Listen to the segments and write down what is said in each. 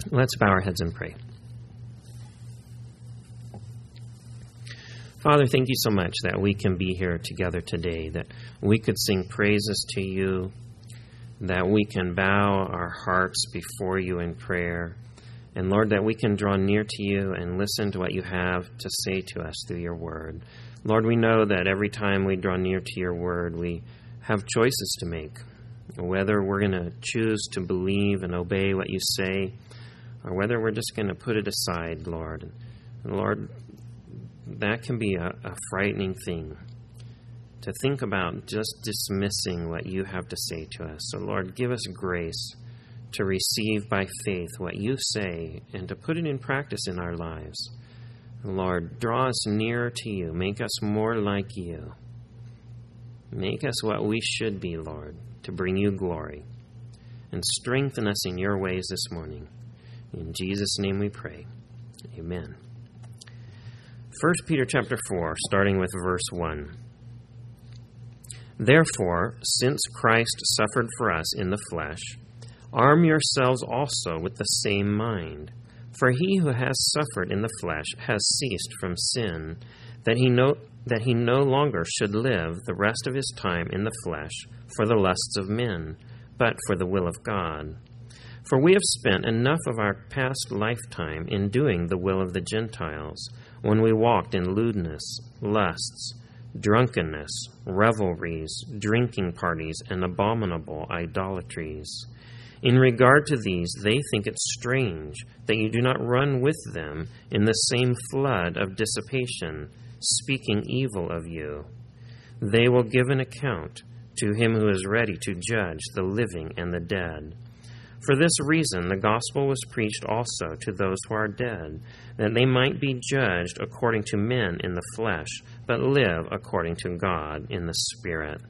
Let's bow our heads and pray. Father, thank you so much that we can be here together today, that we could sing praises to you, that we can bow our hearts before you in prayer, and Lord, that we can draw near to you and listen to what you have to say to us through your word. Lord, we know that every time we draw near to your word, we have choices to make, whether we're going to choose to believe and obey what you say, or whether we're just going to put it aside, Lord. And Lord, that can be a frightening thing, to think about just dismissing what you have to say to us. So, Lord, give us grace to receive by faith what you say and to put it in practice in our lives. Lord, draw us nearer to you. Make us more like you. Make us what we should be, Lord, to bring you glory. And strengthen us in your ways this morning. In Jesus' name we pray. Amen. 1 Peter chapter 4, starting with verse 1. Therefore, since Christ suffered for us in the flesh, arm yourselves also with the same mind. For he who has suffered in the flesh has ceased from sin, that he no longer should live the rest of his time in the flesh for the lusts of men, but for the will of God. For we have spent enough of our past lifetime in doing the will of the Gentiles, when we walked in lewdness, lusts, drunkenness, revelries, drinking parties, and abominable idolatries. In regard to these, they think it strange that you do not run with them in the same flood of dissipation, speaking evil of you. They will give an account to him who is ready to judge the living and the dead. For this reason, the gospel was preached also to those who are dead, that they might be judged according to men in the flesh, but live according to God in the Spirit.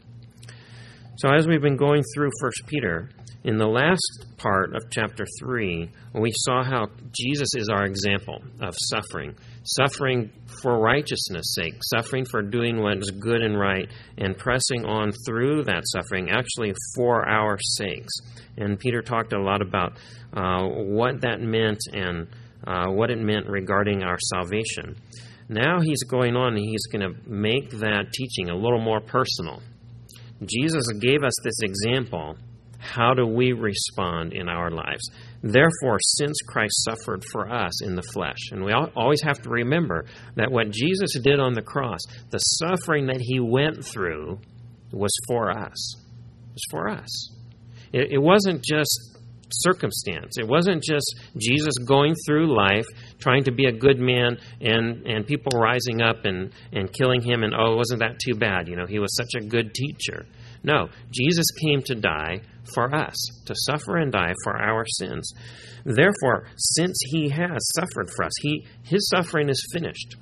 So as we've been going through 1 Peter, in the last part of chapter 3, we saw how Jesus is our example of suffering. Suffering for righteousness' sake, suffering for doing what is good and right, and pressing on through that suffering, actually for our sakes. And Peter talked a lot about what that meant and what it meant regarding our salvation. Now he's going on and he's going to make that teaching a little more personal. Jesus gave us this example. How do we respond in our lives? Therefore, since Christ suffered for us in the flesh, and we always have to remember that what Jesus did on the cross, the suffering that he went through, was for us. It was for us. It wasn't just circumstance. It wasn't just Jesus going through life trying to be a good man and people rising up and killing him and, oh, wasn't that too bad? You know, he was such a good teacher. No, Jesus came to die for us, to suffer and die for our sins. Therefore, since he has suffered for us, his suffering is finished.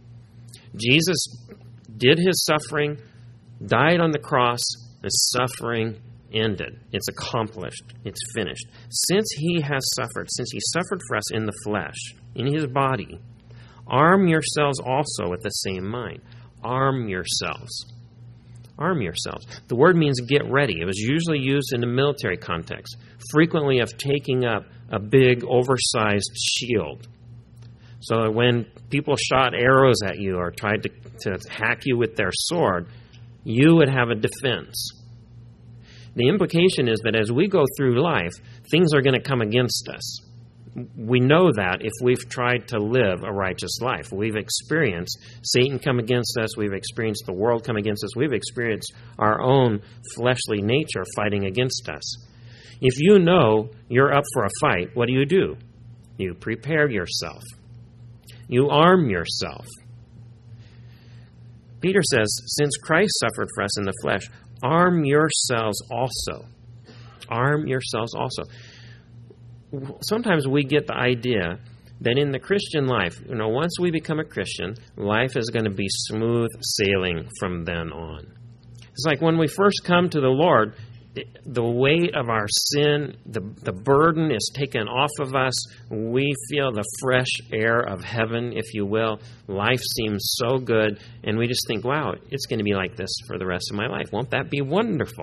Jesus did his suffering, died on the cross, his suffering ended. It's accomplished. It's finished. Since he has suffered, since he suffered for us in the flesh, in his body, arm yourselves also with the same mind. Arm yourselves. Arm yourselves. The word means get ready. It was usually used in a military context, frequently of taking up a big, oversized shield. So that when people shot arrows at you or tried to hack you with their sword, you would have a defense. The implication is that as we go through life, things are going to come against us. We know that if we've tried to live a righteous life. We've experienced Satan come against us. We've experienced the world come against us. We've experienced our own fleshly nature fighting against us. If you know you're up for a fight, what do? You prepare yourself. You arm yourself. Peter says, since Christ suffered for us in the flesh, arm yourselves also. Arm yourselves also. Sometimes we get the idea that in the Christian life, once we become a Christian, life is going to be smooth sailing from then on. It's like when we first come to the Lord, the weight of our sin, the burden is taken off of us. We feel the fresh air of heaven, if you will. Life seems so good, and we just think, wow, it's going to be like this for the rest of my life. Won't that be wonderful?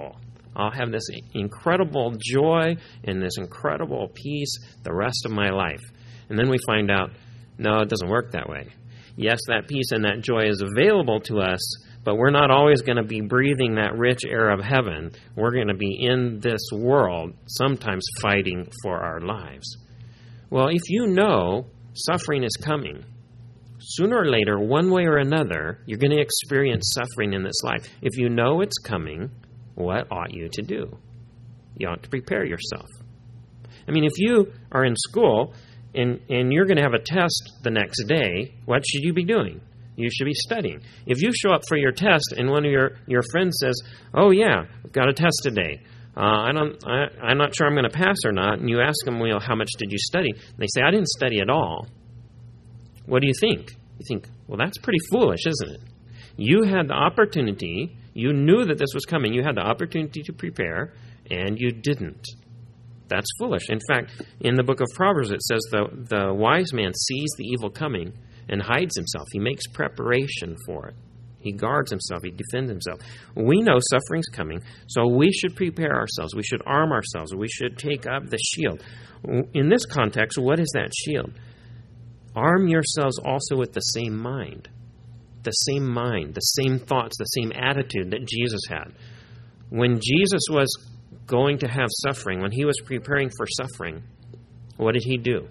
I'll have this incredible joy and this incredible peace the rest of my life. And then we find out, no, it doesn't work that way. Yes, that peace and that joy is available to us, but we're not always going to be breathing that rich air of heaven. We're going to be in this world, sometimes fighting for our lives. Well, if you know suffering is coming, sooner or later, one way or another, you're going to experience suffering in this life. If you know it's coming, what ought you to do? You ought to prepare yourself. I mean, if you are in school and you're going to have a test the next day, what should you be doing? You should be studying. If you show up for your test and one of your friends says, "Oh yeah, we've got a test today. I'm not sure I'm going to pass or not," and you ask them, "Well, how much did you study?" And they say, "I didn't study at all." What do you think? You think, well, that's pretty foolish, isn't it? You had the opportunity. You knew that this was coming. You had the opportunity to prepare, and you didn't. That's foolish. In fact, in the book of Proverbs, it says the wise man sees the evil coming and hides himself. He makes preparation for it. He guards himself. He defends himself. We know suffering's coming, so we should prepare ourselves. We should arm ourselves. We should take up the shield. In this context, what is that shield? Arm yourselves also with the same mind. The same thoughts, the same attitude that Jesus had. When Jesus was going to have suffering, when he was preparing for suffering, what did he do?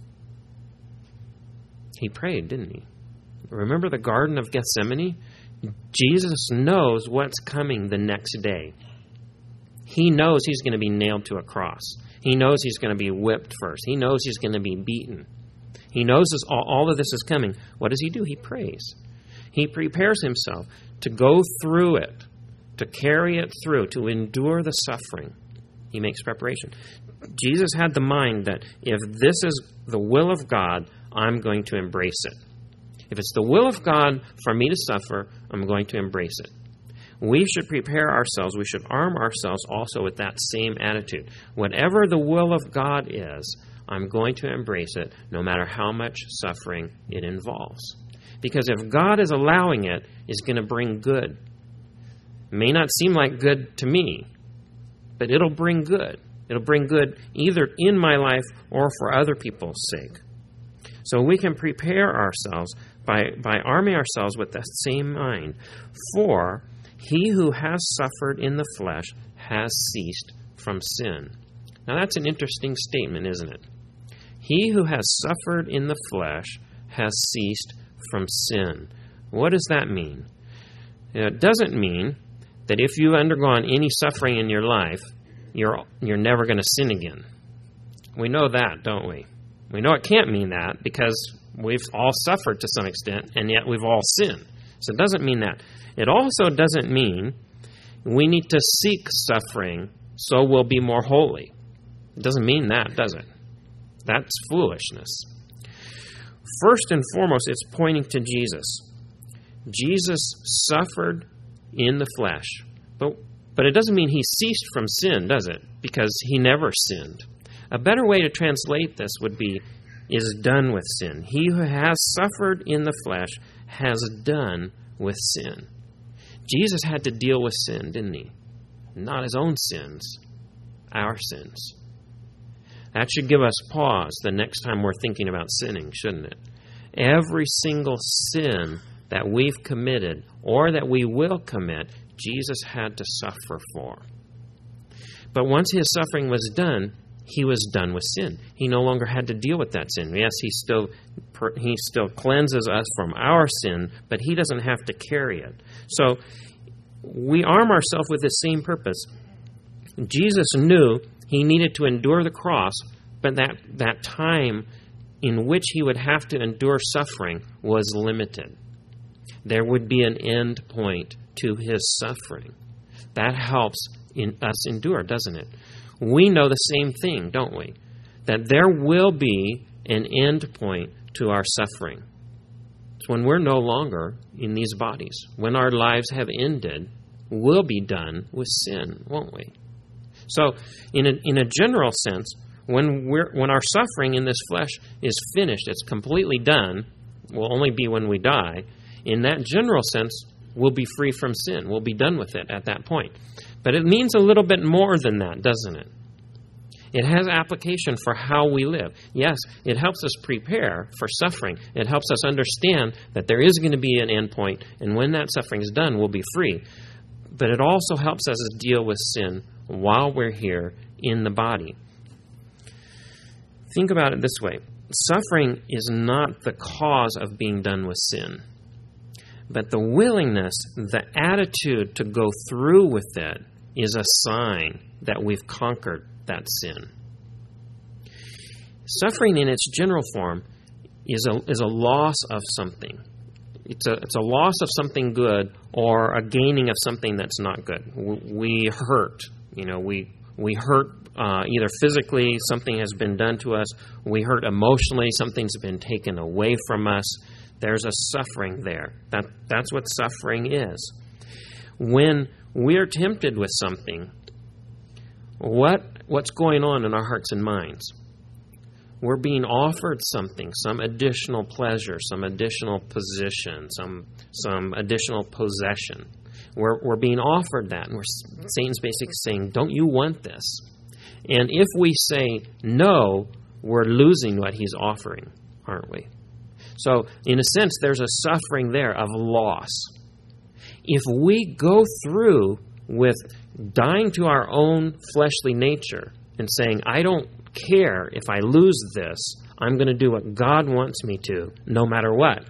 He prayed, didn't he? Remember the Garden of Gethsemane? Jesus knows what's coming the next day. He knows he's going to be nailed to a cross. He knows he's going to be whipped first. He knows he's going to be beaten. He knows all of this is coming. What does he do? He prays. He prepares himself to go through it, to carry it through, to endure the suffering. He makes preparation. Jesus had the mind that if this is the will of God, I'm going to embrace it. If it's the will of God for me to suffer, I'm going to embrace it. We should prepare ourselves. We should arm ourselves also with that same attitude. Whatever the will of God is, I'm going to embrace it, no matter how much suffering it involves. Because if God is allowing it, it's going to bring good. It may not seem like good to me, but it'll bring good. It'll bring good either in my life or for other people's sake. So we can prepare ourselves by arming ourselves with that same mind. For he who has suffered in the flesh has ceased from sin. Now that's an interesting statement, isn't it? He who has suffered in the flesh has ceased from sin. What does that mean? It doesn't mean that if you've undergone any suffering in your life, you're never going to sin again. We know that, don't we? We know it can't mean that because we've all suffered to some extent, and yet we've all sinned. So it doesn't mean that. It also doesn't mean we need to seek suffering so we'll be more holy. It doesn't mean that, does it? That's foolishness. First and foremost, it's pointing to Jesus. Jesus suffered in the flesh. But it doesn't mean he ceased from sin, does it? Because he never sinned. A better way to translate this would be, is done with sin. He who has suffered in the flesh has done with sin. Jesus had to deal with sin, didn't he? Not his own sins, our sins. That should give us pause the next time we're thinking about sinning, shouldn't it? Every single sin that we've committed or that we will commit, Jesus had to suffer for. But once his suffering was done, he was done with sin. He no longer had to deal with that sin. Yes, he still cleanses us from our sin, but he doesn't have to carry it. So we arm ourselves with the same purpose. Jesus knew he needed to endure the cross, but that time in which he would have to endure suffering was limited. There would be an end point to his suffering. That helps us endure, doesn't it? We know the same thing, don't we? That there will be an end point to our suffering. It's when we're no longer in these bodies. When our lives have ended, we'll be done with sin, won't we? So, in a general sense, when our suffering in this flesh is finished, it's completely done, will only be when we die. In that general sense, we'll be free from sin. We'll be done with it at that point. But it means a little bit more than that, doesn't it? It has application for how we live. Yes, it helps us prepare for suffering. It helps us understand that there is going to be an end point, and when that suffering is done, we'll be free. But it also helps us deal with sin while we're here in the body. Think about it this way. Suffering is not the cause of being done with sin. But the willingness, the attitude to go through with it is a sign that we've conquered that sin. Suffering in its general form is a loss of something. It's a loss of something good or a gaining of something that's not good. We hurt. We hurt either physically, something has been done to us. We hurt emotionally, something's been taken away from us. There's a suffering there. That's what suffering is. When we're tempted with something, what's going on in our hearts and minds? We're being offered something, some additional pleasure, some additional position, some additional possession. We're being offered that, and Satan's basically saying, don't you want this? And if we say no, we're losing what he's offering, aren't we? So, in a sense, there's a suffering there of loss. If we go through with dying to our own fleshly nature and saying, I don't care if I lose this, I'm going to do what God wants me to, no matter what,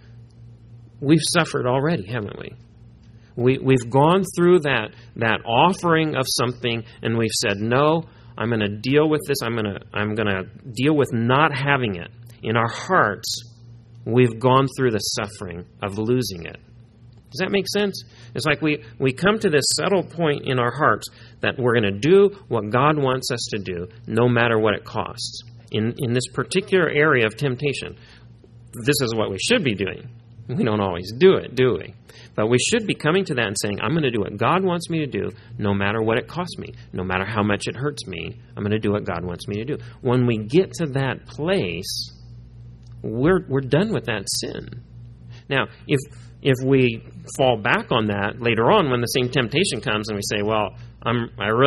we've suffered already, haven't we? We've gone through that offering of something, and we've said, no, I'm going to deal with this. I'm going to deal with not having it. In our hearts, we've gone through the suffering of losing it. Does that make sense? It's like we come to this settled point in our hearts that we're going to do what God wants us to do, no matter what it costs. In this particular area of temptation, this is what we should be doing. We don't always do it, do we? But we should be coming to that and saying, I'm going to do what God wants me to do, no matter what it costs me, no matter how much it hurts me. I'm going to do what God wants me to do. When we get to that place, we're done with that sin. Now, if we fall back on that later on when the same temptation comes and we say, well, I'm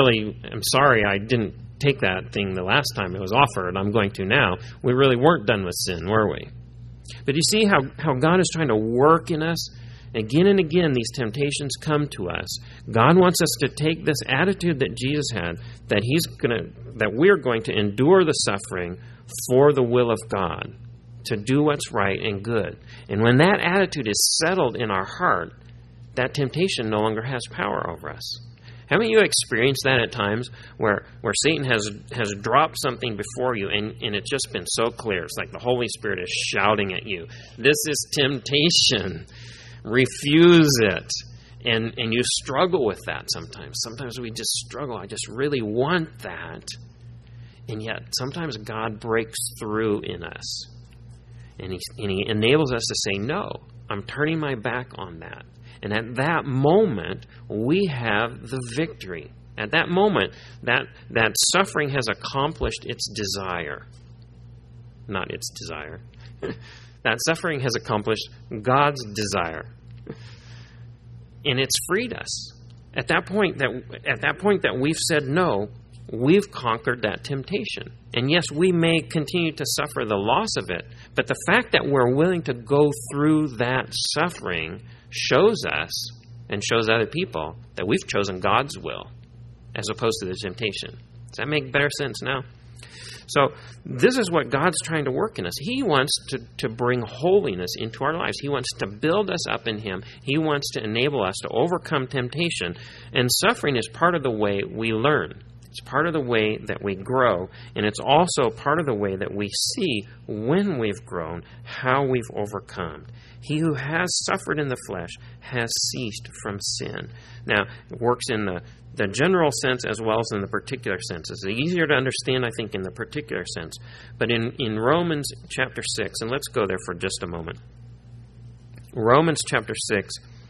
sorry I didn't take that thing the last time it was offered, I'm going to now. We really weren't done with sin, were we? But you see how God is trying to work in us? Again and again, these temptations come to us. God wants us to take this attitude that Jesus had, that we're going to endure the suffering for the will of God, to do what's right and good. And when that attitude is settled in our heart, that temptation no longer has power over us. Haven't you experienced that at times where Satan has dropped something before you and it's just been so clear? It's like the Holy Spirit is shouting at you, this is temptation. Refuse it. And you struggle with that sometimes. Sometimes we just struggle. I just really want that. And yet sometimes God breaks through in us. And he enables us to say, no, I'm turning my back on that. And at that moment, we have the victory. At that moment, that suffering has accomplished its desire. Not its desire. That suffering has accomplished God's desire. And it's freed us. At that point that we've said no, we've conquered that temptation. And yes, we may continue to suffer the loss of it, but the fact that we're willing to go through that suffering shows us and shows other people that we've chosen God's will as opposed to the temptation. Does that make better sense now? So this is what God's trying to work in us. He wants to bring holiness into our lives. He wants to build us up in Him. He wants to enable us to overcome temptation. And suffering is part of the way we learn. It's part of the way that we grow. And it's also part of the way that we see when we've grown, how we've overcome. He who has suffered in the flesh has ceased from sin. Now, it works in the general sense as well as in the particular sense. It's easier to understand, I think, in the particular sense. But in Romans chapter 6, and let's go there for just a moment. Romans chapter 6,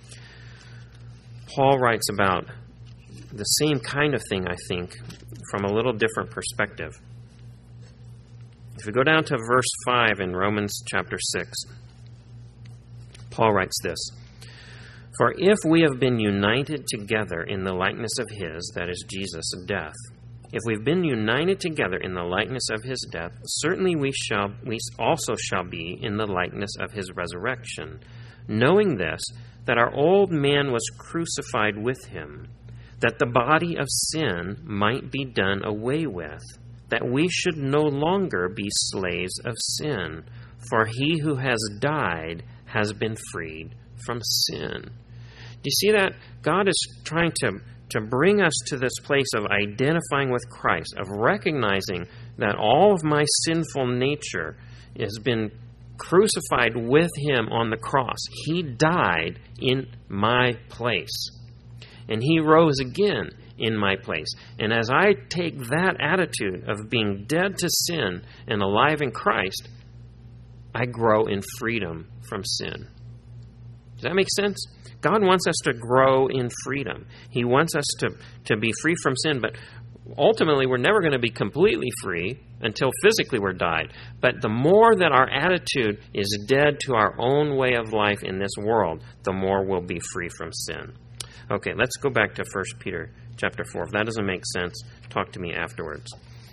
Paul writes about the same kind of thing, I think, from a little different perspective. If we go down to verse 5 in Romans chapter 6, Paul writes this, For if we have been united together in the likeness of his, that is Jesus' death, if we've been united together in the likeness of his death, certainly we also shall be in the likeness of his resurrection, knowing this, that our old man was crucified with him, that the body of sin might be done away with, that we should no longer be slaves of sin, for he who has died has been freed from sin. Do you see that? God is trying to bring us to this place of identifying with Christ, of recognizing that all of my sinful nature has been crucified with him on the cross. He died in my place, and he rose again in my place. And as I take that attitude of being dead to sin and alive in Christ, I grow in freedom from sin. Does that make sense? God wants us to grow in freedom. He wants us to be free from sin, but ultimately we're never going to be completely free until physically we're died. But the more that our attitude is dead to our own way of life in this world, the more we'll be free from sin. Okay, let's go back to 1 Peter chapter 4. If that doesn't make sense, talk to me afterwards.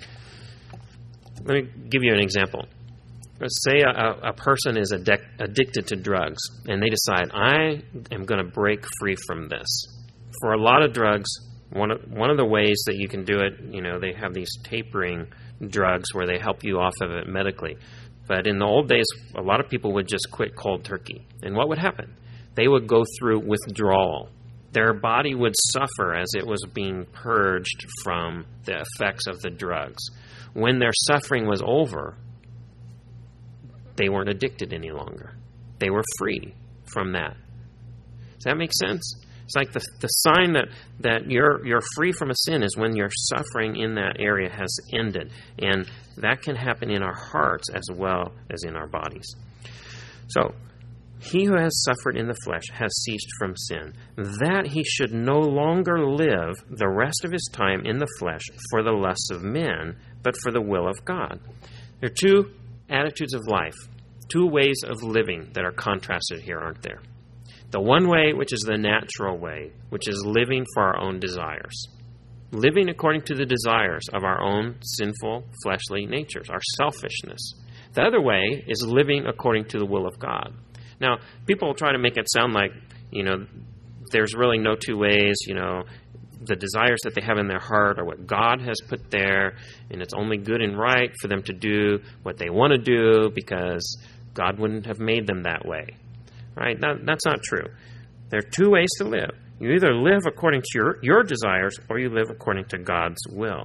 Let me give you an example. Let's say a person is addicted to drugs, and they decide, I am going to break free from this. For a lot of drugs, one of the ways that you can do it, they have these tapering drugs where they help you off of it medically. But in the old days, a lot of people would just quit cold turkey. And what would happen? They would go through withdrawal. Their body would suffer as it was being purged from the effects of the drugs. When their suffering was over, they weren't addicted any longer. They were free from that. Does that make sense? It's like the sign that you're free from a sin is when your suffering in that area has ended. And that can happen in our hearts as well as in our bodies. So, he who has suffered in the flesh has ceased from sin, that he should no longer live the rest of his time in the flesh for the lusts of men, but for the will of God. There are two attitudes of life, two ways of living that are contrasted here, aren't there? The one way, which is the natural way, which is living for our own desires. Living according to the desires of our own sinful, fleshly natures, our selfishness. The other way is living according to the will of God. Now, people try to make it sound like, there's really no two ways, the desires that they have in their heart are what God has put there, and it's only good and right for them to do what they want to do because God wouldn't have made them that way. Right? That's not true. There are two ways to live. You either live according to your desires or you live according to God's will.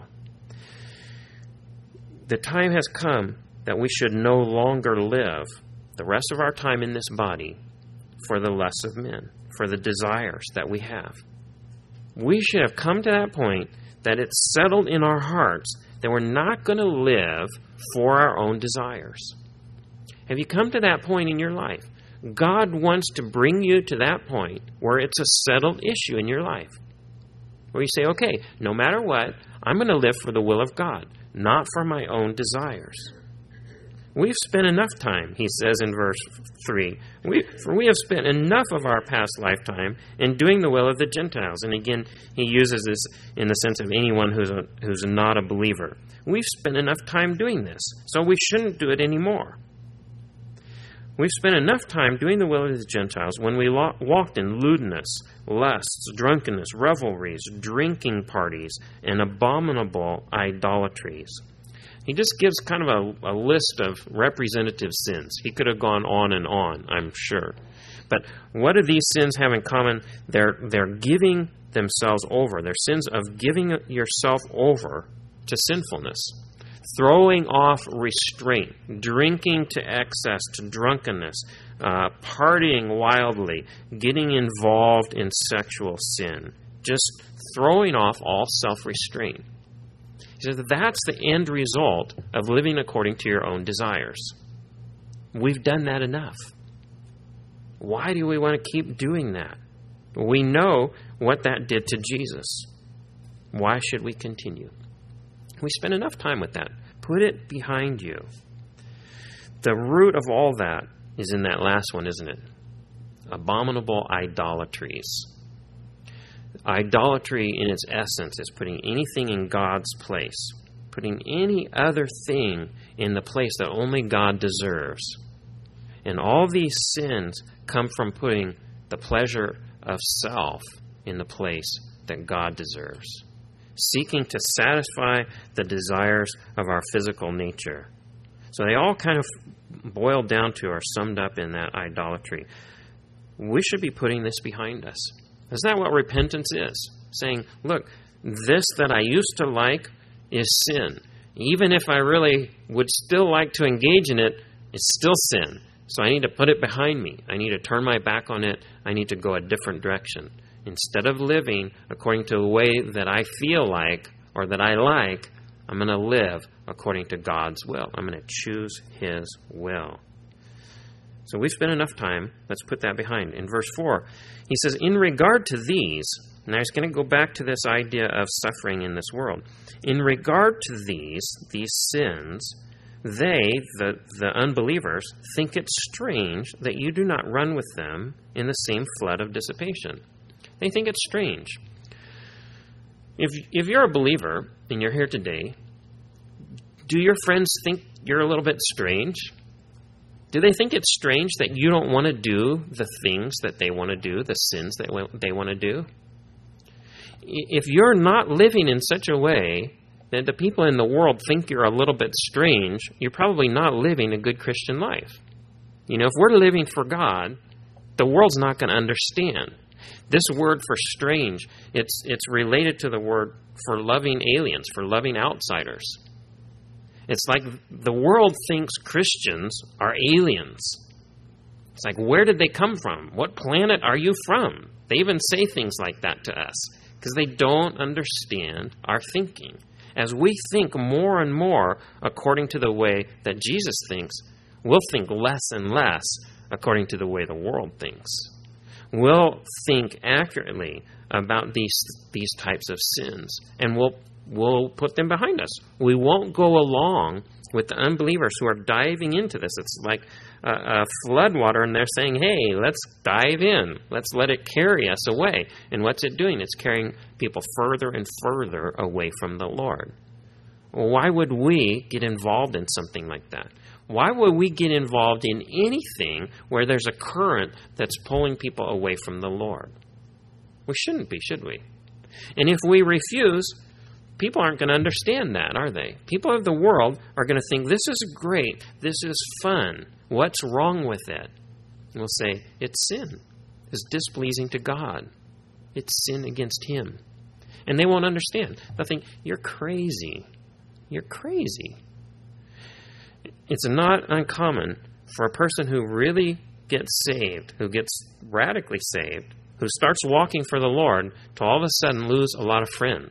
The time has come that we should no longer live the rest of our time in this body for the lusts of men, for the desires that we have. We should have come to that point that it's settled in our hearts that we're not going to live for our own desires. Have you come to that point in your life? God wants to bring you to that point where it's a settled issue in your life. Where you say, okay, no matter what, I'm going to live for the will of God, not for my own desires. We've spent enough time, he says in verse 3, we have spent enough of our past lifetime in doing the will of the Gentiles. And again, he uses this in the sense of anyone who's not a believer. We've spent enough time doing this, so we shouldn't do it anymore. We've spent enough time doing the will of the Gentiles when we walked in lewdness, lusts, drunkenness, revelries, drinking parties, and abominable idolatries. He just gives kind of a list of representative sins. He could have gone on and on, I'm sure. But what do these sins have in common? They're giving themselves over. They're sins of giving yourself over to sinfulness, throwing off restraint, drinking to excess, to drunkenness, partying wildly, getting involved in sexual sin, just throwing off all self-restraint. He says that's the end result of living according to your own desires. We've done that enough. Why do we want to keep doing that? We know what that did to Jesus. Why should we continue? We spend enough time with that. Put it behind you. The root of all that is in that last one, isn't it? abominable idolatries. Idolatry in its essence is putting anything in God's place, putting any other thing in the place that only God deserves. And all these sins come from putting the pleasure of self in the place that God deserves, seeking to satisfy the desires of our physical nature. So they all kind of boil down to or summed up in that idolatry. We should be putting this behind us. Isn't that what repentance is? Saying, look, this that I used to like is sin. Even if I really would still like to engage in it, it's still sin. So I need to put it behind me. I need to turn my back on it. I need to go a different direction. Instead of living according to the way that I feel like or that I like, I'm going to live according to God's will. I'm going to choose His will. So we've spent enough time. Let's put that behind. In verse 4, he says, in regard to these, now he's going to go back to this idea of suffering in this world. In regard to these sins, they, the unbelievers, think it strange that you do not run with them in the same flood of dissipation. They think it's strange. If you're a believer and you're here today, do your friends think you're a little bit strange? Do they think it's strange that you don't want to do the things that they want to do, the sins that they want to do? If you're not living in such a way that the people in the world think you're a little bit strange, you're probably not living a good Christian life. You know, if we're living for God, the world's not going to understand. This word for strange, it's related to the word for loving aliens, for loving outsiders. It's like the world thinks Christians are aliens. It's like, where did they come from? What planet are you from? They even say things like that to us because they don't understand our thinking. As we think more and more according to the way that Jesus thinks, we'll think less and less according to the way the world thinks. We'll think accurately about these types of sins, and we'll put them behind us. We won't go along with the unbelievers who are diving into this. It's like a floodwater, and they're saying, hey, let's dive in. Let's let it carry us away. And what's it doing? It's carrying people further and further away from the Lord. Well, why would we get involved in something like that? Why would we get involved in anything where there's a current that's pulling people away from the Lord? We shouldn't be, should we? And if we refuse, people aren't going to understand that, are they? People of the world are going to think, this is great, this is fun. What's wrong with it? And we'll say, it's sin. It's displeasing to God. It's sin against Him. And they won't understand. They'll think, you're crazy. You're crazy. It's not uncommon for a person who really gets saved, who gets radically saved, who starts walking for the Lord, to all of a sudden lose a lot of friends.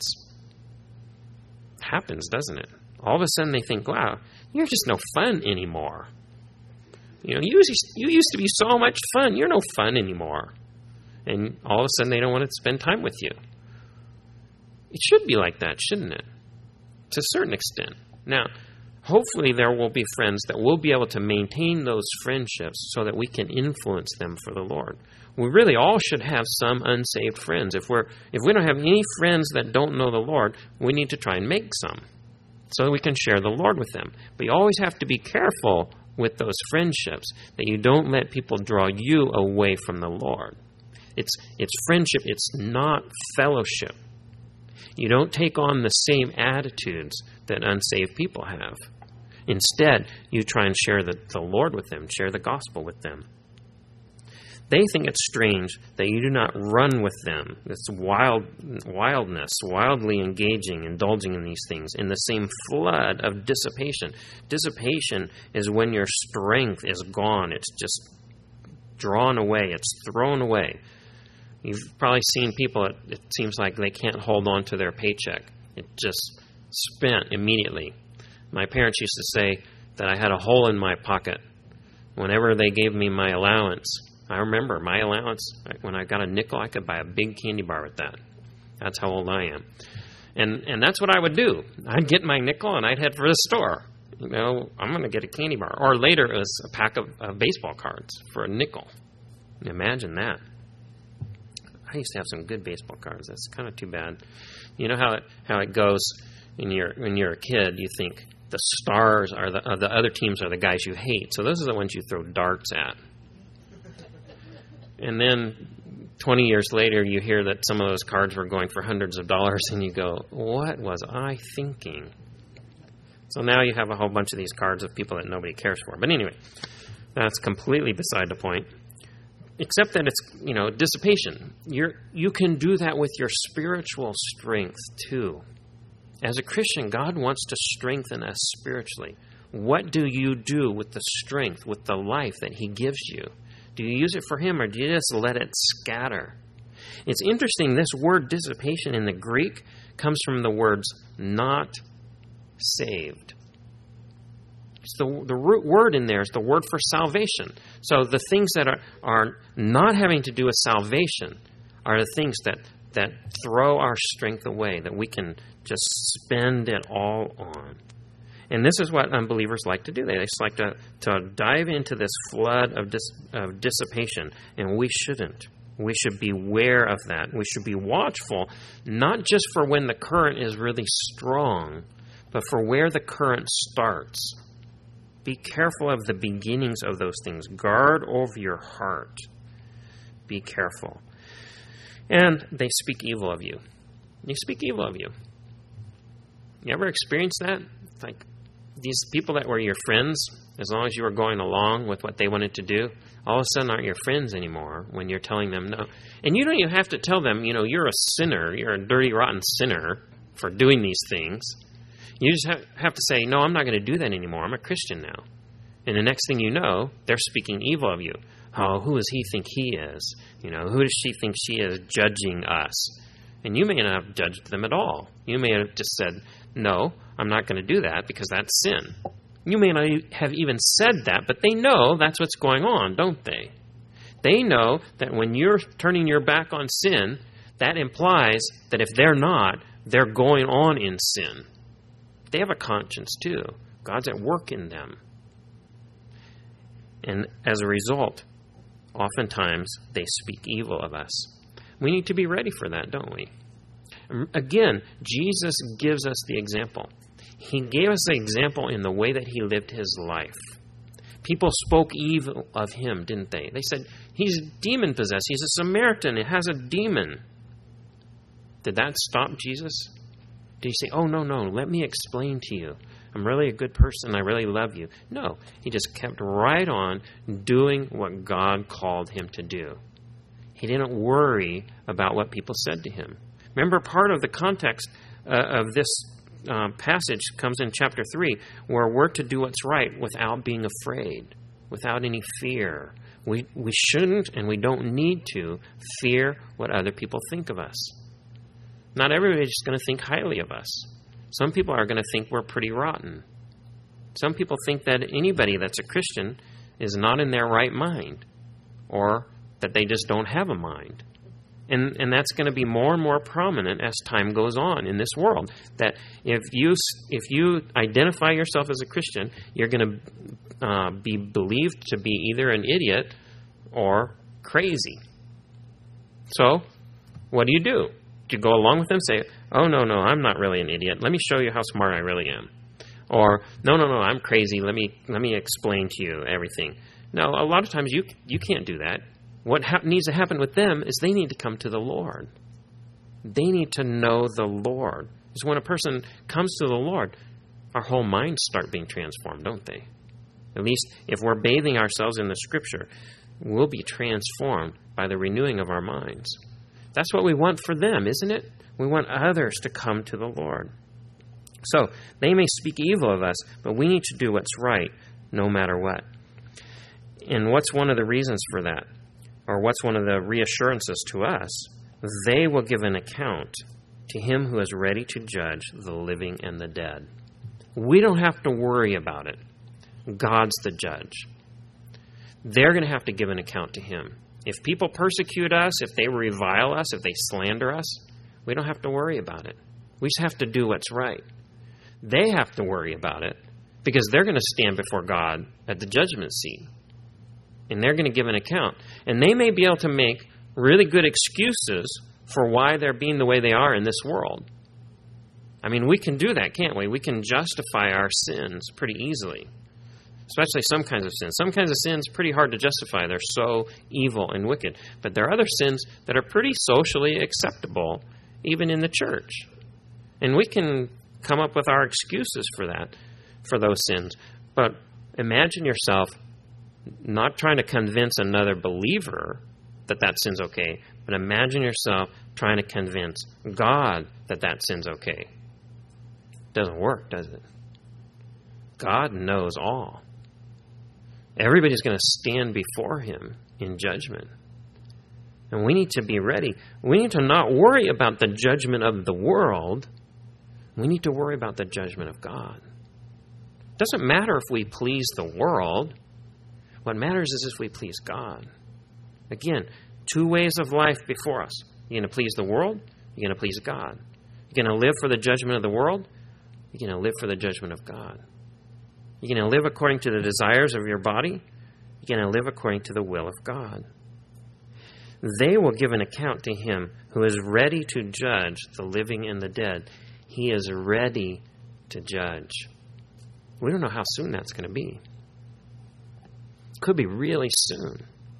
Happens, doesn't it? All of a sudden they think, wow, you're just no fun anymore. You know, you used to be so much fun. You're no fun anymore. And all of a sudden they don't want to spend time with you. It should be like that, shouldn't it? To a certain extent. Now, hopefully there will be friends that will be able to maintain those friendships so that we can influence them for the Lord. We really all should have some unsaved friends. If we don't have any friends that don't know the Lord, we need to try and make some so that we can share the Lord with them. But you always have to be careful with those friendships, that you don't let people draw you away from the Lord. It's friendship. It's not fellowship. You don't take on the same attitudes that unsaved people have. Instead, you try and share the Lord with them, share the gospel with them. They think it's strange that you do not run with them. It's wildness, wildly engaging, indulging in these things, in the same flood of dissipation. Dissipation is when your strength is gone. It's just drawn away. It's thrown away. You've probably seen people, it seems like they can't hold on to their paycheck. It just spent immediately. My parents used to say that I had a hole in my pocket. Whenever they gave me my allowance, I remember my allowance, when I got a nickel, I could buy a big candy bar with that. That's how old I am. And that's what I would do. I'd get my nickel and I'd head for the store. You know, I'm going to get a candy bar. Or later it was a pack of baseball cards for a nickel. Imagine that. I used to have some good baseball cards. That's kind of too bad. You know how it goes when you're a kid. You think the stars are the other teams are the guys you hate. So those are the ones you throw darts at. And then 20 years later, you hear that some of those cards were going for hundreds of dollars, and you go, "What was I thinking?" So now you have a whole bunch of these cards of people that nobody cares for. But anyway, that's completely beside the point. Except that it's, dissipation. You can do that with your spiritual strength too. As a Christian, God wants to strengthen us spiritually. What do you do with the strength, with the life that He gives you? Do you use it for Him, or do you just let it scatter? It's interesting, this word dissipation in the Greek comes from the words not saved. It's the root word in there is the word for salvation. So the things that are not having to do with salvation are the things that throw our strength away, that we can just spend it all on. And this is what unbelievers like to do. They just like to dive into this flood of dissipation, and we shouldn't. We should beware of that. We should be watchful, not just for when the current is really strong, but for where the current starts. Be careful of the beginnings of those things. Guard over your heart. Be careful. And they speak evil of you. They speak evil of you. You ever experienced that? Like these people that were your friends, as long as you were going along with what they wanted to do, all of a sudden aren't your friends anymore when you're telling them no. And you don't even have to tell them, you're a sinner, you're a dirty, rotten sinner for doing these things. You just have to say, no, I'm not going to do that anymore. I'm a Christian now. And the next thing you know, they're speaking evil of you. Oh, who does he think he is? Who does she think she is judging us? And you may not have judged them at all. You may have just said, no, I'm not going to do that because that's sin. You may not have even said that, but they know that's what's going on, don't they? They know that when you're turning your back on sin, that implies that if they're not, they're going on in sin. They have a conscience too. God's at work in them. And as a result, oftentimes they speak evil of us. We need to be ready for that, don't we? Again, Jesus gives us the example. He gave us the example in the way that He lived His life. People spoke evil of Him, didn't they? They said, he's demon-possessed. He's a Samaritan. It has a demon. Did that stop Jesus? Did He say, oh, no, let me explain to you. I'm really a good person. I really love you. No, He just kept right on doing what God called Him to do. He didn't worry about what people said to Him. Remember, part of the context of this passage comes in chapter 3, where we're to do what's right without being afraid, without any fear. We shouldn't and we don't need to fear what other people think of us. Not everybody's going to think highly of us. Some people are going to think we're pretty rotten. Some people think that anybody that's a Christian is not in their right mind, or that they just don't have a mind. And that's going to be more and more prominent as time goes on in this world. That if you identify yourself as a Christian, you're going to be believed to be either an idiot or crazy. So, what do? Do you go along with them? Say, oh, no, I'm not really an idiot. Let me show you how smart I really am. Or, no, I'm crazy. Let me explain to you everything. No, a lot of times you can't do that. What needs to happen with them is they need to come to the Lord. They need to know the Lord. Because when a person comes to the Lord, our whole minds start being transformed, don't they? At least if we're bathing ourselves in the Scripture, we'll be transformed by the renewing of our minds. That's what we want for them, isn't it? We want others to come to the Lord. So, they may speak evil of us, but we need to do what's right no matter what. And what's one of the reasons for that? Or what's one of the reassurances to us? They will give an account to Him who is ready to judge the living and the dead. We don't have to worry about it. God's the judge. They're going to have to give an account to Him. If people persecute us, if they revile us, if they slander us, we don't have to worry about it. We just have to do what's right. They have to worry about it because they're going to stand before God at the judgment seat. and they're going to give an account. And they may be able to make really good excuses for why they're being the way they are in this world. I mean, we can do that, can't we? We can justify our sins pretty easily, especially some kinds of sins. Some kinds of sins, pretty hard to justify. They're so evil and wicked. But there are other sins that are pretty socially acceptable, even in the church. And we can come up with our excuses for that, for those sins. But imagine yourself not trying to convince another believer that that sin's okay, but imagine yourself trying to convince God that that sin's okay. Doesn't work, does it? God knows all. Everybody's going to stand before him in judgment. And we need to be ready. We need to not worry about the judgment of the world. We need to worry about the judgment of God. It doesn't matter if we please the world. What matters is if we please God. Again, two ways of life before us. You're going to please the world. You're going to please God. You're going to live for the judgment of the world. You're going to live for the judgment of God. You're going to live according to the desires of your body. You're going to live according to the will of God. They will give an account to him who is ready to judge the living and the dead. He is ready to judge. We don't know how soon that's going to be. It could be really soon.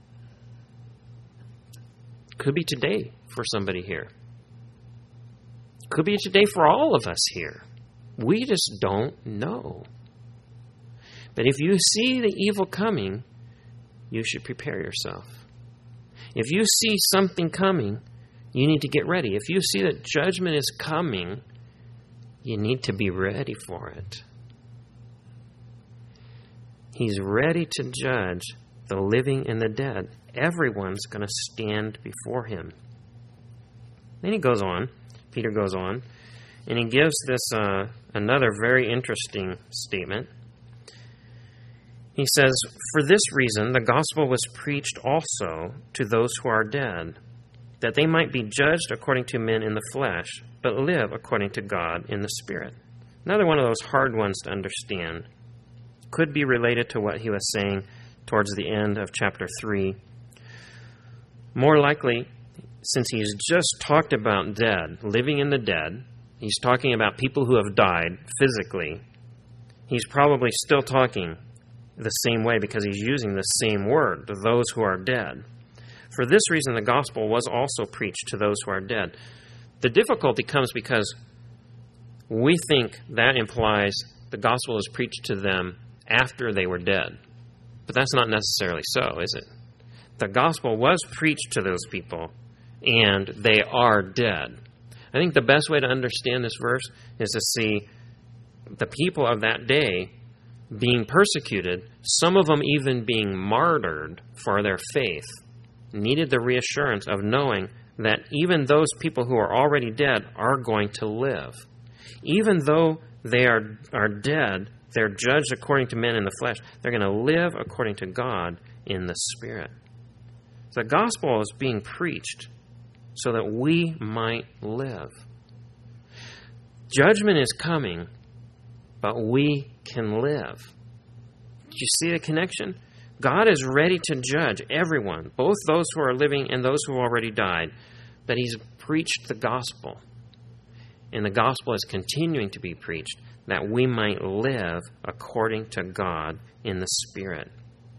It could be today for somebody here. It could be today for all of us here. We just don't know. But if you see the evil coming, you should prepare yourself. If you see something coming, you need to get ready. If you see that judgment is coming, you need to be ready for it. He's ready to judge the living and the dead. Everyone's going to stand before him. Then he goes on, Peter goes on, and he gives this another very interesting statement. He says, "For this reason the gospel was preached also to those who are dead, that they might be judged according to men in the flesh, but live according to God in the Spirit." Another one of those hard ones to understand. Could be related to what he was saying towards the end of chapter 3. More likely, since he's just talked about dead, living in the dead, he's talking about people who have died physically. He's probably still talking the same way because he's using the same word, to those who are dead. For this reason, the gospel was also preached to those who are dead. The difficulty comes because we think that implies the gospel is preached to them after they were dead. But that's not necessarily so, is it? The gospel was preached to those people, and they are dead. I think the best way to understand this verse is to see the people of that day being persecuted, some of them even being martyred for their faith, needed the reassurance of knowing that even those people who are already dead are going to live. Even though they are dead, they're judged according to men in the flesh. They're going to live according to God in the Spirit. The gospel is being preached so that we might live. Judgment is coming, but we can live. Do you see the connection? God is ready to judge everyone, both those who are living and those who already died. But he's preached the gospel. And the gospel is continuing to be preached that we might live according to God in the Spirit.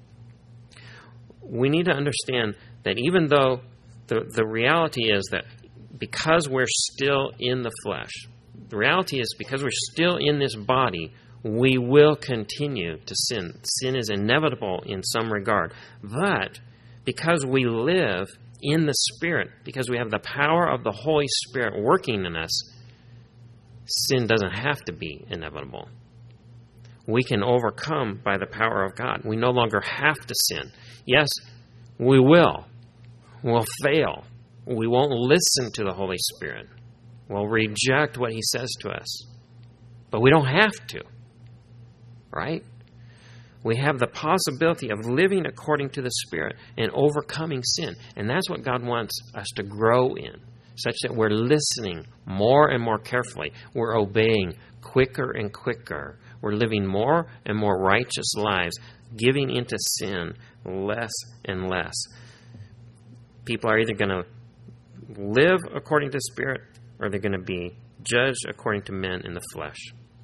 We need to understand that even though the reality is that because we're still in the flesh, the reality is because we're still in this body, we will continue to sin. Sin is inevitable in some regard. But because we live in the Spirit, because we have the power of the Holy Spirit working in us, sin doesn't have to be inevitable. We can overcome by the power of God. We no longer have to sin. Yes, we will. We'll fail. We won't listen to the Holy Spirit. We'll reject what he says to us. But we don't have to. Right? We have the possibility of living according to the Spirit and overcoming sin. And that's what God wants us to grow in, such that we're listening more and more carefully. We're obeying quicker and quicker. we're living more and more righteous lives, giving into sin less and less. People are either going to live according to the Spirit, or they're going to be judged according to men in the flesh.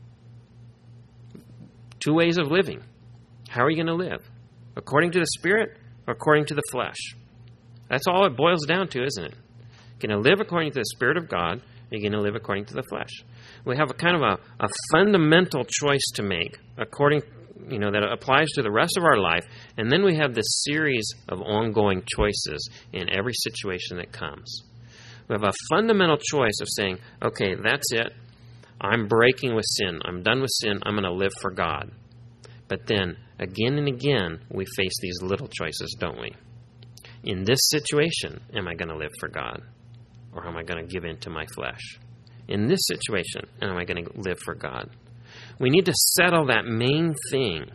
Two ways of living. How are you going to live? According to the Spirit or according to the flesh? That's all it boils down to, isn't it? You're going to live according to the Spirit of God, or you're going to live according to the flesh. We have a kind of a fundamental choice to make that applies to the rest of our life, and then we have this series of ongoing choices in every situation that comes. We have a fundamental choice of saying, okay, that's it. I'm breaking with sin. I'm done with sin. I'm going to live for God. But then, again and again, we face these little choices, don't we? In this situation, am I going to live for God? Or am I going to give in to my flesh? In this situation, am I going to live for God? We need to settle that main thing.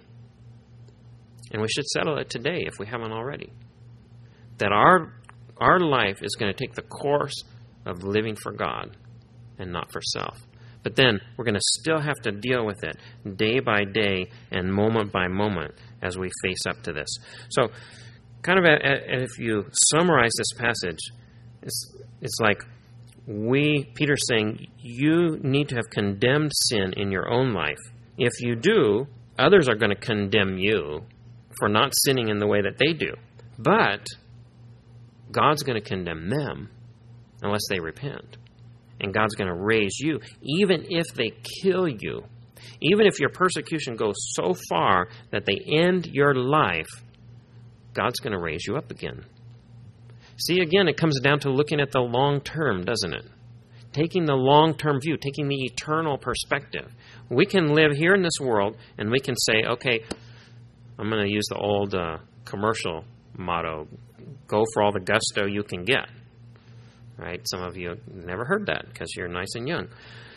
And we should settle it today if we haven't already. That our life is going to take the course of living for God and not for self. But then we're going to still have to deal with it day by day and moment by moment as we face up to this. So kind of if you summarize this passage, it's like Peter's saying, you need to have condemned sin in your own life. If you do, others are going to condemn you for not sinning in the way that they do. But God's going to condemn them unless they repent. And God's going to raise you, even if they kill you. Even if your persecution goes so far that they end your life, God's going to raise you up again. See, again, it comes down to looking at the long term, doesn't it? Taking the long-term view, taking the eternal perspective. We can live here in this world, and we can say, okay, I'm going to use the old commercial motto, go for all the gusto you can get. Right? Some of you never heard that because you're nice and young.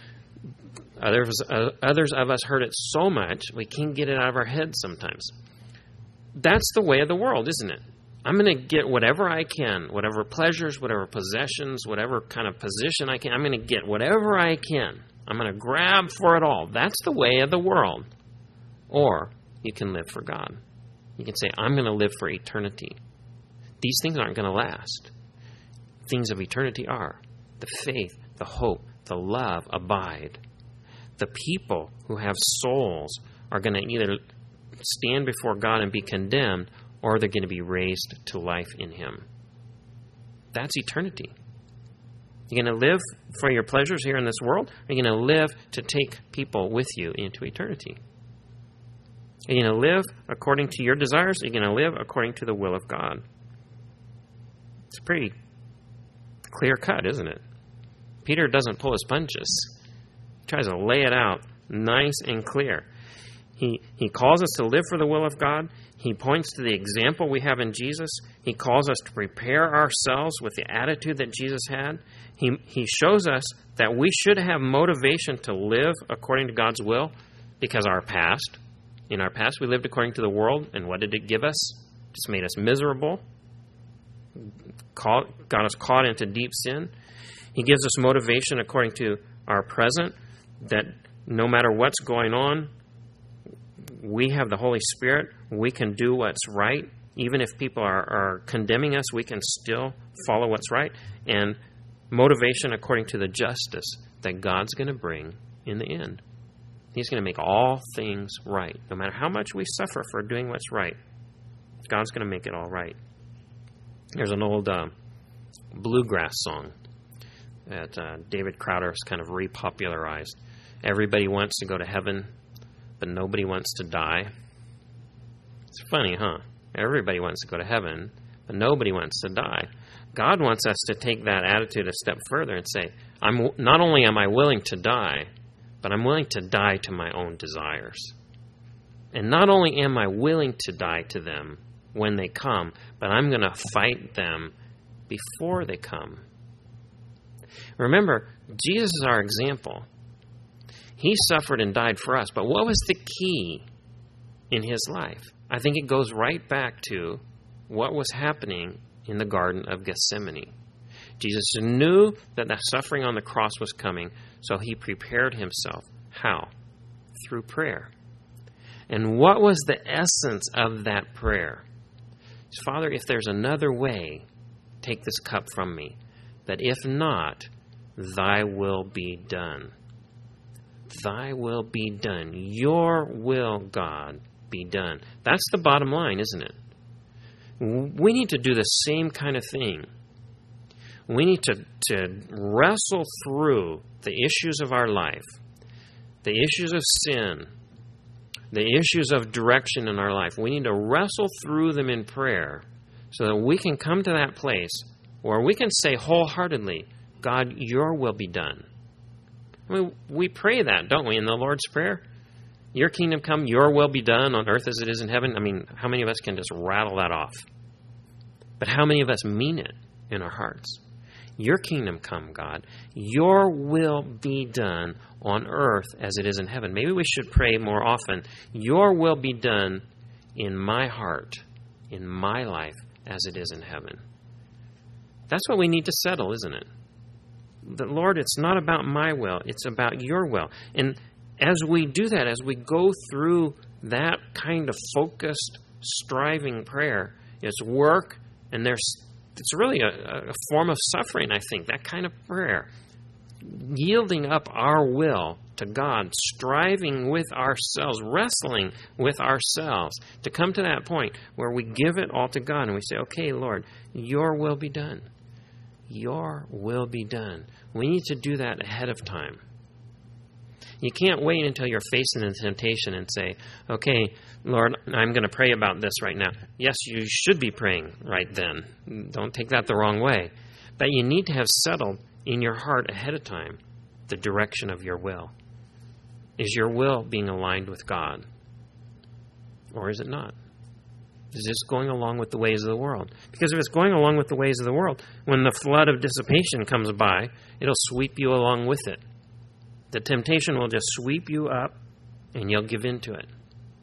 Others of us heard it so much, we can't get it out of our heads sometimes. That's the way of the world, isn't it? I'm going to get whatever I can, whatever pleasures, whatever possessions, whatever kind of position I can. I'm going to get whatever I can. I'm going to grab for it all. That's the way of the world. Or you can live for God. You can say, I'm going to live for eternity. These things aren't going to last. Things of eternity are. The faith, the hope, the love abide. The people who have souls are going to either stand before God and be condemned, or they're going to be raised to life in Him. That's eternity. You're going to live for your pleasures here in this world, or you're going to live to take people with you into eternity. You're going to live according to your desires, or you're going to live according to the will of God. It's pretty clear cut, isn't it? Peter doesn't pull his punches. He tries to lay it out nice and clear. He calls us to live for the will of God. He points to the example we have in Jesus. He calls us to prepare ourselves with the attitude that Jesus had. He shows us that we should have motivation to live according to God's will because in our past we lived according to the world, and what did it give us? It just made us miserable, got us caught into deep sin. He gives us motivation according to our present, that no matter what's going on, we have the Holy Spirit. We can do what's right. Even if people are condemning us, we can still follow what's right. And motivation according to the justice that God's going to bring in the end. He's going to make all things right. No matter how much we suffer for doing what's right, God's going to make it all right. There's an old bluegrass song that David Crowder has kind of repopularized. Everybody wants to go to heaven, but nobody wants to die. It's funny, huh? Everybody wants to go to heaven, but nobody wants to die. God wants us to take that attitude a step further and say, not only am I willing to die, but I'm willing to die to my own desires. And not only am I willing to die to them when they come, but I'm going to fight them before they come. Remember, Jesus is our example. He suffered and died for us. But what was the key in his life? I think it goes right back to what was happening in the Garden of Gethsemane. Jesus knew that the suffering on the cross was coming, so he prepared himself. How? through prayer. And what was the essence of that prayer? Father, if there's another way, take this cup from me. But if not, thy will be done. Thy will be done. Your will, God, be done. That's the bottom line, isn't it? We need to do the same kind of thing. We need to wrestle through the issues of our life, the issues of sin, the issues of direction in our life. We need to wrestle through them in prayer so that we can come to that place where we can say wholeheartedly, God, your will be done. I mean, we pray that, don't we, in the Lord's Prayer? Your kingdom come, your will be done on earth as it is in heaven. I mean, how many of us can just rattle that off? But how many of us mean it in our hearts? Your kingdom come, God. Your will be done on earth as it is in heaven. Maybe we should pray more often. Your will be done in my heart, in my life, as it is in heaven. That's what we need to settle, isn't it? That, Lord, it's not about my will. It's about your will. And as we do that, as we go through that kind of focused, striving prayer, it's work, and it's really a form of suffering, I think, that kind of prayer. Yielding up our will to God, striving with ourselves, wrestling with ourselves to come to that point where we give it all to God and we say, okay, Lord, your will be done. Your will be done. We need to do that ahead of time. You can't wait until you're facing a temptation and say, okay, Lord, I'm going to pray about this right now. Yes, you should be praying right then. Don't take that the wrong way. But you need to have settled in your heart ahead of time the direction of your will. Is your will being aligned with God? Or is it not? Is this going along with the ways of the world? Because if it's going along with the ways of the world, when the flood of dissipation comes by, it'll sweep you along with it. The temptation will just sweep you up and you'll give in to it.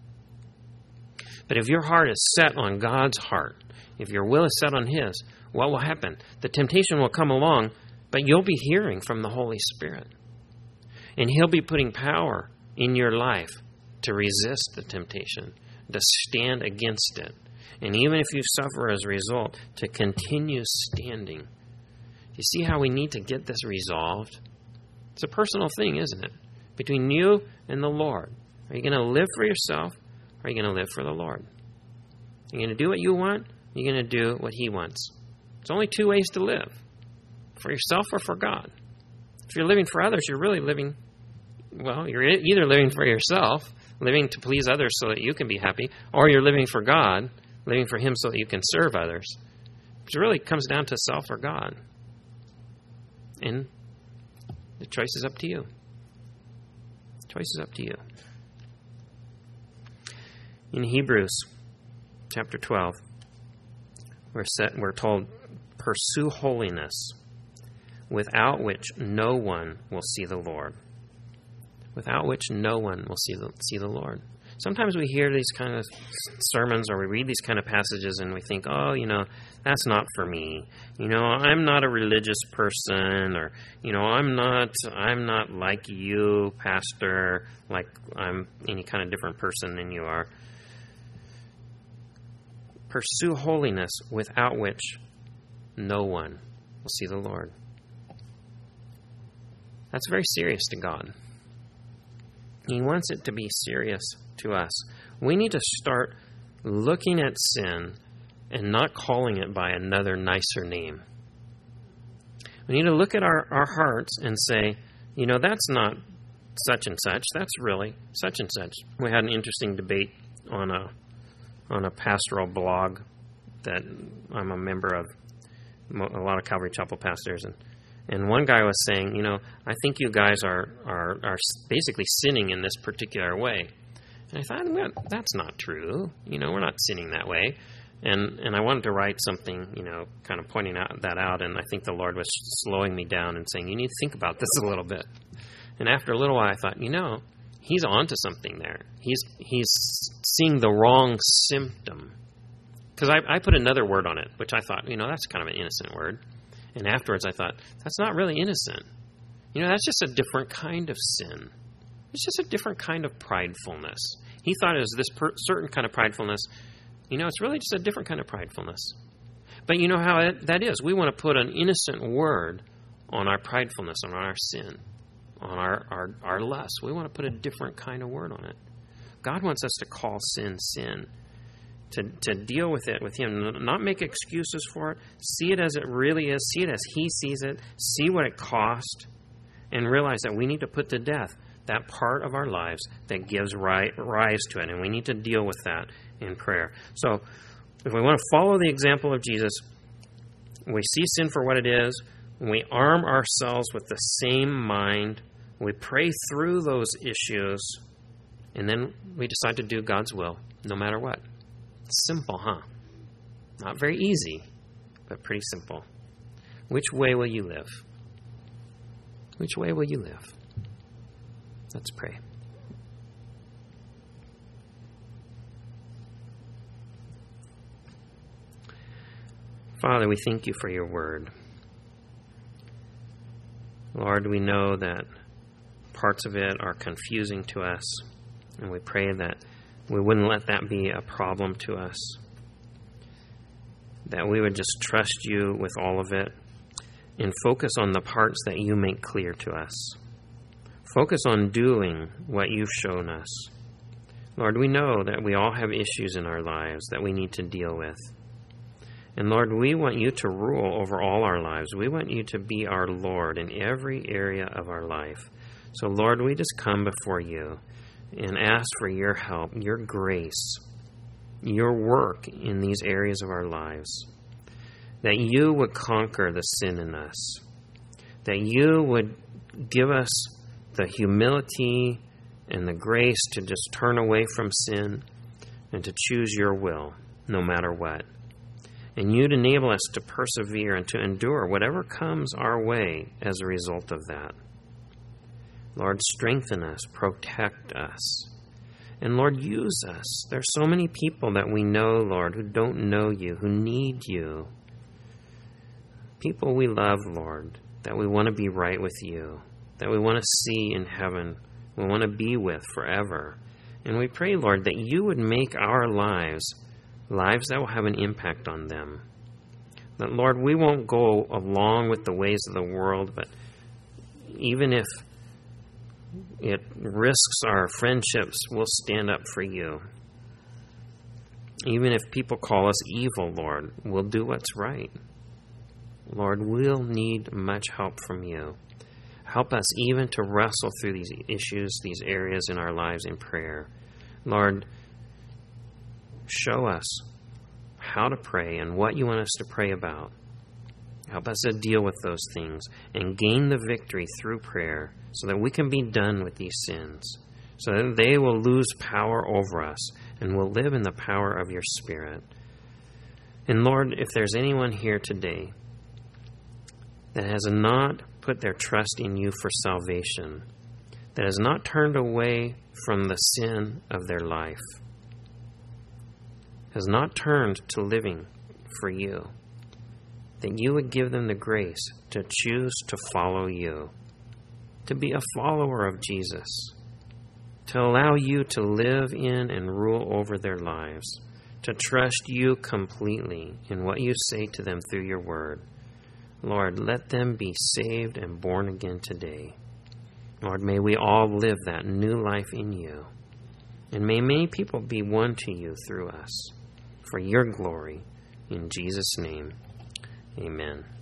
But if your heart is set on God's heart, if your will is set on His, what will happen? The temptation will come along, but you'll be hearing from the Holy Spirit. And He'll be putting power in your life to resist the temptation, to stand against it. And even if you suffer as a result, to continue standing. You see how we need to get this resolved? It's a personal thing, isn't it? Between you and the Lord. Are you going to live for yourself, or are you going to live for the Lord? Are you going to do what you want, or are you going to do what He wants? There's only two ways to live. For yourself or for God. If you're living for others, you're really living, well, you're either living for yourself, living to please others so that you can be happy, or you're living for God, living for Him so that you can serve others. It really comes down to self or God. And the choice is up to you. The choice is up to you. In Hebrews chapter 12, we're told, pursue holiness, without which no one will see the Lord. Without which no one will see the Lord. Sometimes we hear these kind of sermons or we read these kind of passages and we think, oh, that's not for me. I'm not a religious person, or, I'm not like you, pastor, like I'm any kind of different person than you are. Pursue holiness, without which no one will see the Lord. That's very serious to God. He wants it to be serious to us. We need to start looking at sin and not calling it by another nicer name. We need to look at our hearts and say, that's not such and such. That's really such and such. We had an interesting debate on a pastoral blog that I'm a member of, a lot of Calvary Chapel pastors, and one guy was saying, I think you guys are basically sinning in this particular way. And I thought, well, that's not true. We're not sinning that way. And I wanted to write something, kind of pointing that out. And I think the Lord was slowing me down and saying, you need to think about this a little bit. And after a little while, I thought, He's onto something there. He's seeing the wrong symptom. Because I put another word on it, which I thought, that's kind of an innocent word. And afterwards I thought, that's not really innocent. That's just a different kind of sin. It's just a different kind of pridefulness. He thought it was this certain kind of pridefulness. It's really just a different kind of pridefulness. But you know how that is. We want to put an innocent word on our pridefulness, on our sin, on our lust. We want to put a different kind of word on it. God wants us to call sin, to deal with it with Him, not make excuses for it, see it as it really is, see it as He sees it, see what it cost, and realize that we need to put to death that part of our lives that gives rise to it, and we need to deal with that in prayer. So, if we want to follow the example of Jesus, we see sin for what it is, we arm ourselves with the same mind, we pray through those issues, and then we decide to do God's will, no matter what. Simple, huh? Not very easy, but pretty simple. Which way will you live? Which way will you live? Let's pray. Father, we thank you for your word. Lord, we know that parts of it are confusing to us, and we pray that we wouldn't let that be a problem to us, that we would just trust you with all of it and focus on the parts that you make clear to us. Focus on doing what you've shown us. Lord, we know that we all have issues in our lives that we need to deal with. And Lord, we want you to rule over all our lives. We want you to be our Lord in every area of our life. So Lord, we just come before you and ask for your help, your grace, your work in these areas of our lives. That you would conquer the sin in us. That you would give us the humility and the grace to just turn away from sin and to choose your will, no matter what. And you'd enable us to persevere and to endure whatever comes our way as a result of that. Lord, strengthen us, protect us. And Lord, use us. There's so many people that we know, Lord, who don't know you, who need you. People we love, Lord, that we want to be right with you, that we want to see in heaven, we want to be with forever. And we pray, Lord, that you would make our lives that will have an impact on them. That, Lord, we won't go along with the ways of the world, but even if it risks our friendships, we'll stand up for you. Even if people call us evil, Lord, we'll do what's right. Lord, we'll need much help from you. Help us even to wrestle through these issues, these areas in our lives in prayer. Lord, show us how to pray and what you want us to pray about. Help us to deal with those things and gain the victory through prayer so that we can be done with these sins, so that they will lose power over us and will live in the power of your Spirit. And Lord, if there's anyone here today that has not put their trust in you for salvation, that has not turned away from the sin of their life, has not turned to living for you, that you would give them the grace to choose to follow you, to be a follower of Jesus, to allow you to live in and rule over their lives, to trust you completely in what you say to them through your word. Lord, let them be saved and born again today. Lord, may we all live that new life in you. And may many people be won to you through us. For your glory, in Jesus' name, amen.